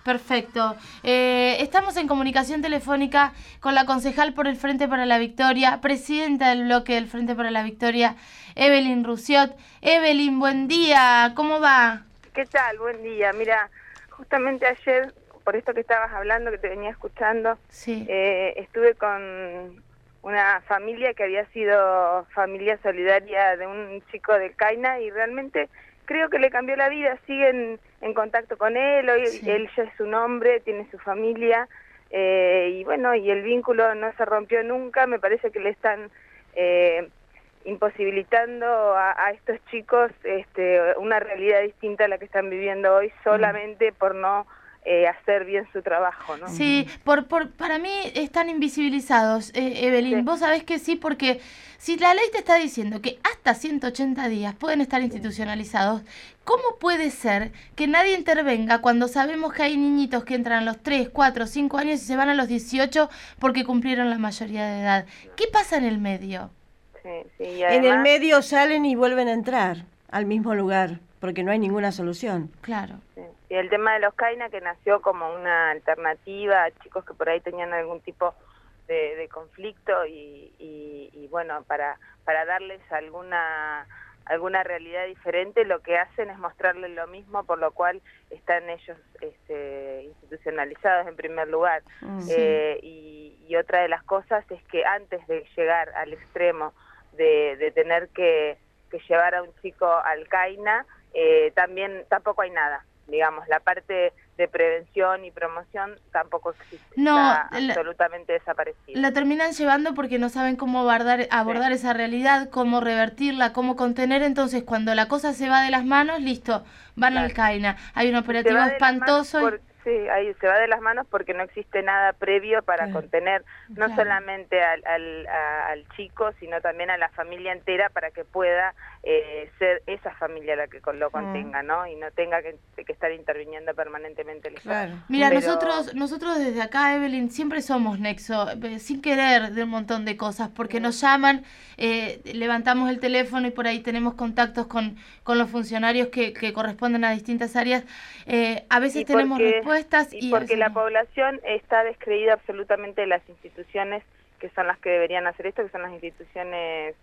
Perfecto. Estamos en comunicación telefónica con la concejal por el Frente para la Victoria, presidenta del bloque del Frente para la Victoria, Evelyn Rusiot. Evelyn, buen día, ¿cómo va? ¿Qué tal? Buen día. Mira, justamente ayer, por esto que estabas hablando, que te venía escuchando, Sí. estuve con una familia que había sido familia solidaria de un chico del Caina y realmente creo que le cambió la vida. Siguen en contacto con él, hoy Sí. él ya es un hombre, tiene su familia y bueno, y el vínculo no se rompió nunca. Me parece que le están imposibilitando a estos chicos una realidad distinta a la que están viviendo hoy solamente por no hacer bien su trabajo, ¿no? Sí, para mí están invisibilizados, Evelyn. Sí. Vos sabés que sí, porque si la ley te está diciendo que hasta 180 días pueden estar institucionalizados, ¿cómo puede ser que nadie intervenga cuando sabemos que hay niñitos que entran a los 3, 4, 5 años y se van a los 18 porque cumplieron la mayoría de edad? ¿Qué pasa en el medio? Sí, sí, y En el además, medio salen y vuelven a entrar al mismo lugar, porque no hay ninguna solución. Claro. sí, y el tema de los Caina, que nació como una alternativa a chicos que por ahí tenían algún tipo de conflicto y bueno, para darles alguna realidad diferente, lo que hacen es mostrarles lo mismo, por lo cual están ellos institucionalizados en primer lugar. Y otra de las cosas es que antes de llegar al extremo de tener que llevar a un chico al Caina, tampoco hay nada, digamos, la parte de prevención y promoción tampoco existe, No, está absolutamente desaparecida. la terminan llevando porque no saben cómo abordar esa realidad, cómo revertirla, cómo contener. Entonces, cuando la cosa se va de las manos, listo, van Claro. al Caina. Hay un Se operativo va de las manos espantoso. sí, ahí se va de las manos porque no existe nada previo para Claro. contener no Claro. solamente al chico, sino también a la familia entera para que pueda ser esa familia la que lo contenga, ¿no? Y no tenga que estar interviniendo permanentemente el Estado. Claro. Mira, Pero- nosotros desde acá, Evelyn, siempre somos nexo, sin querer, de un montón de cosas, porque nos llaman, levantamos el teléfono y por ahí tenemos contactos con los funcionarios que corresponden a distintas áreas. A veces Y tenemos porque- respuestas y y a porque veces la no. población está descreída absolutamente de las instituciones que son las que deberían hacer esto, que son las instituciones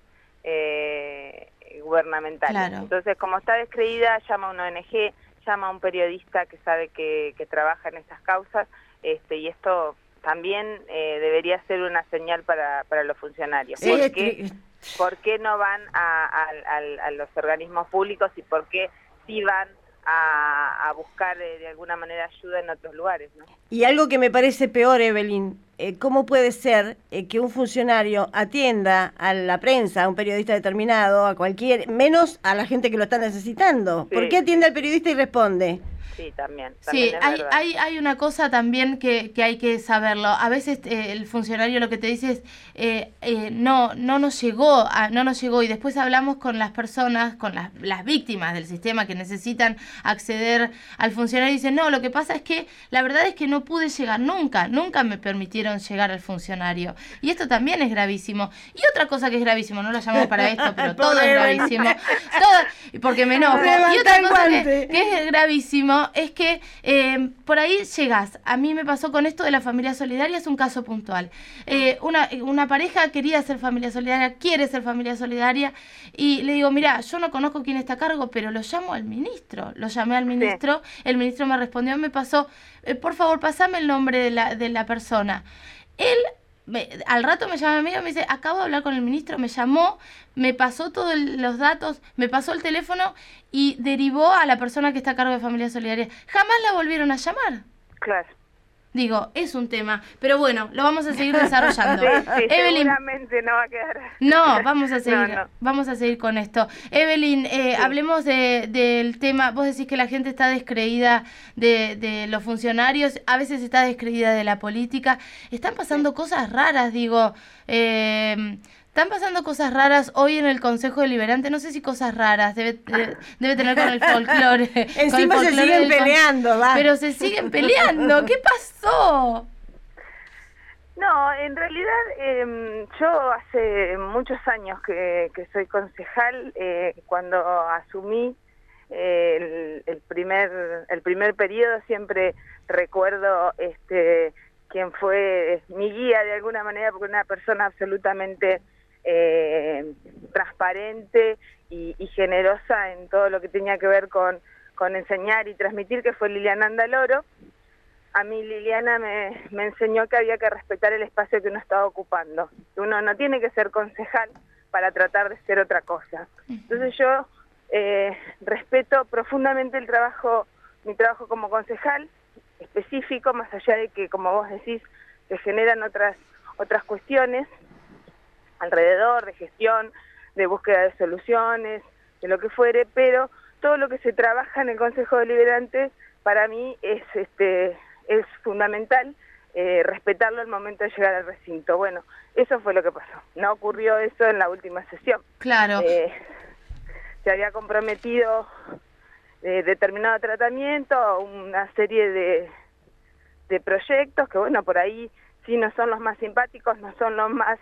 gubernamentales. Claro. Entonces, como está descreída, llama a una ONG, llama a un periodista que sabe que trabaja en estas causas, y esto también debería ser una señal para los funcionarios. Sí, ¿Por qué no van a los organismos públicos y por qué sí van a buscar de alguna manera ayuda en otros lugares, ¿no? Y algo que me parece peor, Evelyn, ¿cómo puede ser que un funcionario atienda a la prensa, a un periodista determinado, a cualquier, menos a la gente que lo está necesitando? Sí, ¿Por qué atiende al periodista y responde? Sí, también Sí, es verdad. hay una cosa también que hay que saberlo. A veces el funcionario lo que te dice es no nos llegó y después hablamos con las personas, con las víctimas del sistema que necesitan acceder al funcionario y dicen, no, lo que pasa es que la verdad es que no pude llegar nunca me permitieron llegar al funcionario. Y esto también es gravísimo. Y otra cosa que es gravísimo, no lo llamamos para esto, pero todo es gravísimo. Todo, porque me enojo. Y otra cosa que es gravísimo es que por ahí llegas. A mí me pasó con esto de la familia solidaria, es un caso puntual. Una pareja quería ser familia solidaria, quiere ser familia solidaria, y le digo, mira, yo no conozco quién está a cargo, pero lo llamo al ministro. Lo llamé al ministro, el ministro me respondió, me pasó, por favor, pasame el nombre de la persona. Él al rato me llama a mí y me dice, acabo de hablar con el ministro, me llamó, me pasó todos los datos, me pasó el teléfono y derivó a la persona que está a cargo de Familia Solidaria. Jamás la volvieron a llamar. Claro. Digo, es un tema, pero bueno, lo vamos a seguir desarrollando. Sí, Evelyn, seguramente no va a quedar. no, vamos a seguir, No. vamos a seguir con esto. Evelyn, hablemos del tema. Vos decís que la gente está descreída de los funcionarios, a veces está descreída de la política. Están pasando cosas raras, digo. Están pasando cosas raras hoy en el Consejo Deliberante. No sé si cosas raras, debe tener con el folclore. Encima se siguen peleando, va. Pero se siguen peleando. ¿Qué pasó? No, en realidad yo hace muchos años que soy concejal. Cuando asumí el primer periodo siempre recuerdo quien fue mi guía de alguna manera, porque una persona absolutamente transparente y generosa en todo lo que tenía que ver con enseñar y transmitir, que fue Liliana Andaloro. A mí Liliana me enseñó que había que respetar el espacio que uno estaba ocupando. Uno no tiene que ser concejal para tratar de ser otra cosa. Entonces yo respeto profundamente mi trabajo como concejal específico, más allá de que, como vos decís, se generan otras cuestiones alrededor de gestión, de búsqueda de soluciones, de lo que fuere, pero todo lo que se trabaja en el Consejo Deliberante para mí es fundamental respetarlo al momento de llegar al recinto. Bueno, eso fue lo que pasó. No ocurrió eso en la última sesión. Claro. Se había comprometido determinado tratamiento, una serie de proyectos que, bueno, por ahí sí no son los más simpáticos, no son los más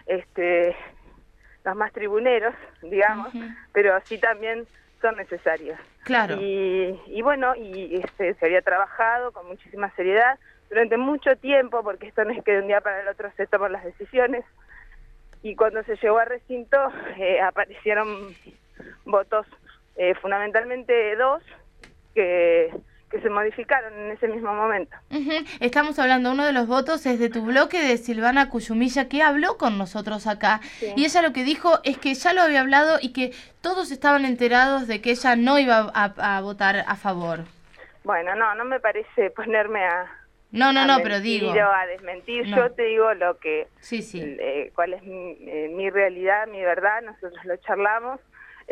tribuneros, digamos, pero sí también son necesarios. Claro. Y bueno, se había trabajado con muchísima seriedad durante mucho tiempo, porque esto no es que de un día para el otro se toman las decisiones, y cuando se llegó a recinto aparecieron votos, fundamentalmente 2, que se modificaron en ese mismo momento. Estamos hablando, uno de los votos es de tu bloque, de Silvana Cuyumilla, que habló con nosotros acá, sí. Y ella lo que dijo es que ya lo había hablado y que todos estaban enterados de que ella no iba a votar a favor. Bueno, no me parece ponerme a pero digo, a desmentir. No. Yo te digo lo que, sí. Cuál es mi realidad, mi verdad. Nosotros lo charlamos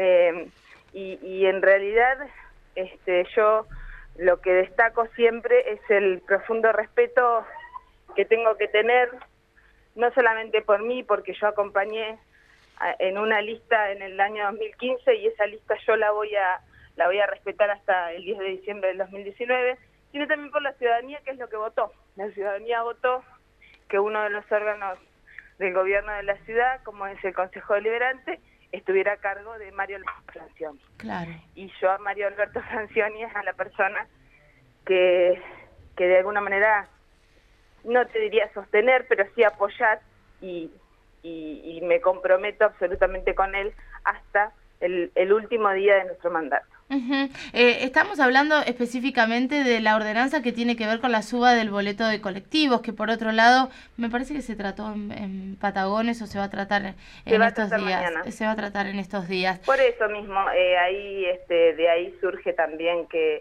y en realidad yo lo que destaco siempre es el profundo respeto que tengo que tener, no solamente por mí, porque yo acompañé en una lista en el año 2015 y esa lista yo la voy a respetar hasta el 10 de diciembre del 2019, sino también por la ciudadanía, que es lo que votó. La ciudadanía votó que uno de los órganos del gobierno de la ciudad, como es el Consejo Deliberante, estuviera a cargo de Mario Alberto Francioni. Claro. Y yo a Mario Alberto Francioni es a la persona que de alguna manera, no te diría sostener, pero sí apoyar, y me comprometo absolutamente con él hasta el último día de nuestro mandato. Estamos hablando específicamente de la ordenanza que tiene que ver con la suba del boleto de colectivos, que por otro lado me parece que se trató en Patagones, o se va a tratar en estos días. Mañana. Se va a tratar en estos días. Por eso mismo, de ahí surge también que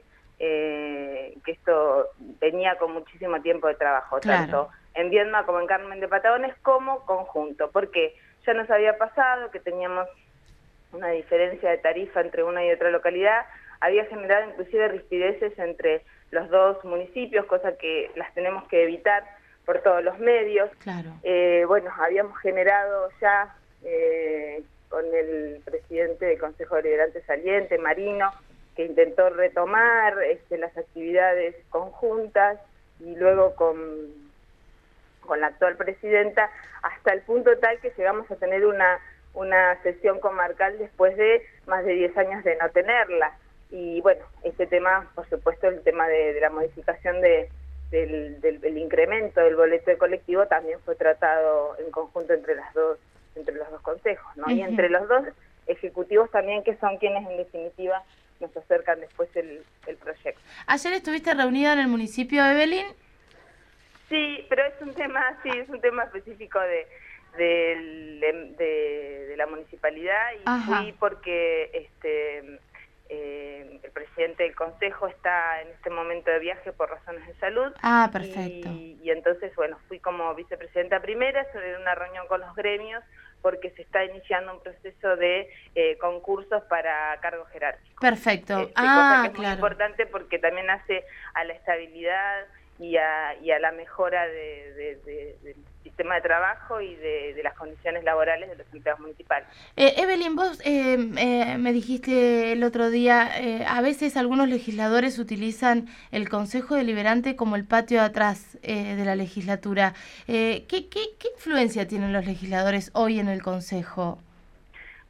esto venía con muchísimo tiempo de trabajo, claro. Tanto en Viedma como en Carmen de Patagones como conjunto, porque ya nos había pasado que teníamos una diferencia de tarifa entre una y otra localidad, había generado inclusive rispideces entre los dos municipios, cosa que las tenemos que evitar por todos los medios. Claro. Bueno, habíamos generado ya con el presidente del Consejo Deliberante saliente, Marino, que intentó retomar las actividades conjuntas, y luego con la actual presidenta, hasta el punto tal que llegamos a tener una sesión comarcal después de más de 10 años de no tenerla. Y bueno, este tema, por supuesto, el tema de la modificación del incremento del boleto de colectivo también fue tratado en conjunto entre los dos consejos, ¿no? Y entre los dos ejecutivos también, que son quienes en definitiva nos acercan después el proyecto. ¿Ayer estuviste reunida en el municipio de Evelyn? Sí, pero es un tema específico de la municipalidad, y Ajá. Fui porque el presidente del consejo está en este momento de viaje por razones de salud. Ah, perfecto. Y entonces, bueno, fui como vicepresidenta primera sobre una reunión con los gremios, porque se está iniciando un proceso de concursos para cargos jerárquicos. Perfecto. Cosa que es claro. muy importante, porque también hace a la estabilidad y a la mejora del sistema de trabajo y de las condiciones laborales de los empleados municipales. Evelyn, vos me dijiste el otro día, a veces algunos legisladores utilizan el Consejo Deliberante como el patio de atrás de la legislatura. ¿Qué influencia tienen los legisladores hoy en el Consejo?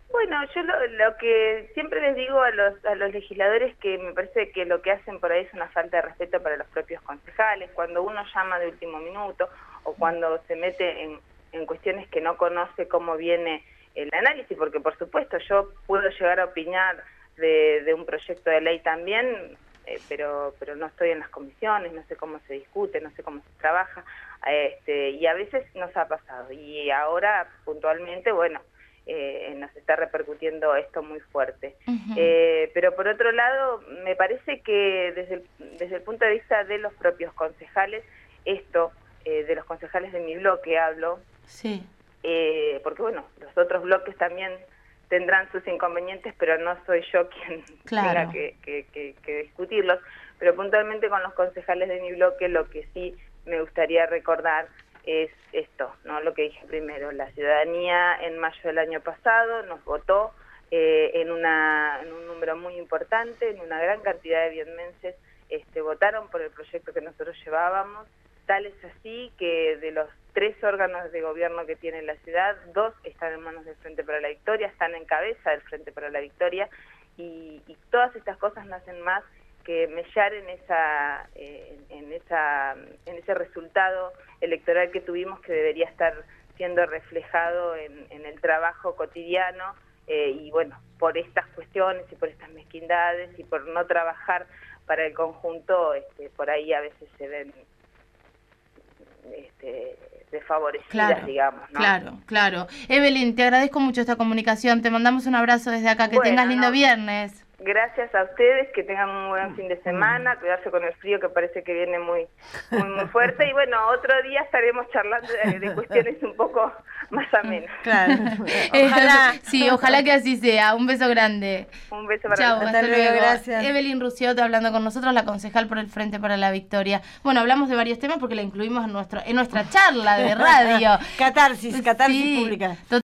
Bueno, yo lo que siempre les digo a los legisladores, que me parece que lo que hacen por ahí es una falta de respeto para los propios concejales, cuando uno llama de último minuto o cuando se mete en cuestiones que no conoce cómo viene el análisis, porque por supuesto yo puedo llegar a opinar de un proyecto de ley también, pero no estoy en las comisiones, no sé cómo se discute, no sé cómo se trabaja, y a veces nos ha pasado, y ahora puntualmente, bueno, nos está repercutiendo esto muy fuerte. Pero por otro lado, me parece que desde el punto de vista de los propios concejales, de los concejales de mi bloque hablo, sí. Porque bueno, los otros bloques también tendrán sus inconvenientes, pero no soy yo quien tenga que discutirlos, pero puntualmente con los concejales de mi bloque lo que sí me gustaría recordar es esto, ¿no? Lo que dije primero, la ciudadanía en mayo del año pasado nos votó en un número muy importante, en una gran cantidad de vietmenses votaron por el proyecto que nosotros llevábamos, tal es así que de los 3 órganos de gobierno que tiene la ciudad, 2 están en manos del Frente para la Victoria, están en cabeza del Frente para la Victoria, y todas estas cosas no hacen más que mellar en ese resultado electoral que tuvimos, que debería estar siendo reflejado en el trabajo cotidiano, y bueno, por estas cuestiones y por estas mezquindades y por no trabajar para el conjunto, por ahí a veces se ven desfavorecidas, digamos, ¿no? Claro. Evelyn, te agradezco mucho esta comunicación, te mandamos un abrazo desde acá, que tengas lindo viernes. Gracias a ustedes, que tengan un buen fin de semana, cuidarse con el frío que parece que viene muy fuerte, y bueno, otro día estaremos charlando de cuestiones un poco más amenas. Claro. Ojalá. Sí, ojalá que así sea. Un beso grande. Un beso para Chau, hasta luego. Gracias. Evelyn Rusiot hablando con nosotros, la concejal por el Frente para la Victoria. Bueno, hablamos de varios temas porque la incluimos en nuestra charla de radio. Catarsis Sí, pública.